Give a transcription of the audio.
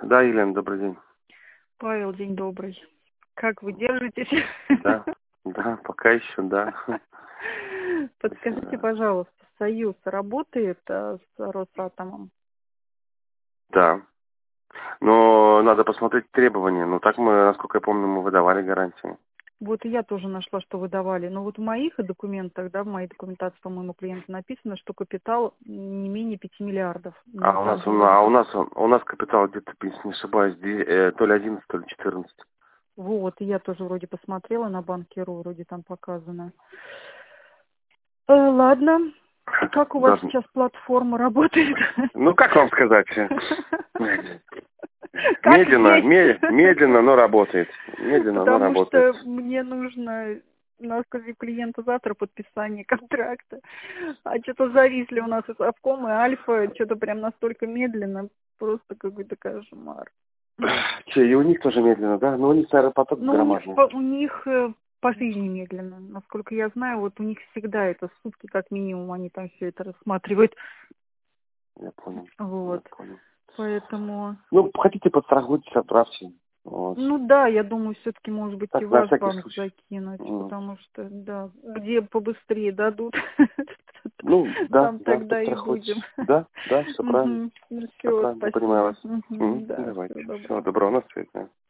Да, Елена, добрый день. Павел, день добрый. Как вы держитесь? Да, пока еще, да. Подскажите, пожалуйста, Союз работает с Росатомом? Да. Но надо посмотреть требования. Ну, так мы, насколько я помню, мы выдавали гарантии. Вот и я тоже нашла, что выдавали. Но вот в моих документах, да, в моей документации, по-моему, клиенту написано, что капитал не менее 5 миллиардов. А Но у нас, также вроде у нас капитал где-то, если не ошибаюсь, то ли 11, то ли 14. вот, и я тоже вроде посмотрела на банке.ру, вроде там показано. Ладно. Как у вас Должен- сейчас платформа работает? Ну, как вам сказать? Как Медленно, есть. медленно, но работает. Медленно, но Потому работает. что мне нужно на сказе клиента завтра подписание контракта. А что-то зависли у нас и Совком, и Альфа, что-то прям настолько медленно, просто какой-то кошмар. Че, и у них тоже медленно, да? Ну, у них, наверное, поток Ну, громадный. у них по жизни медленно. Насколько я знаю, вот у них всегда это сутки, как минимум, они там все это рассматривают. Я понял, я Вот. понял. Поэтому... Ну, хотите, подстрахуйтесь, отправьте. Вот. Ну да, я думаю, все-таки, может быть, и Так, на ваш всякий банк случай. закинуть, М. потому что, да, где побыстрее дадут, Ну, да, там да, тогда и будем. подстрахуйтесь. Да, да, все правильно. Ну Все все, правильно, я понимаю спасибо. вас. Мгм, Да, давайте. всего Всего доброго. доброго, на связи.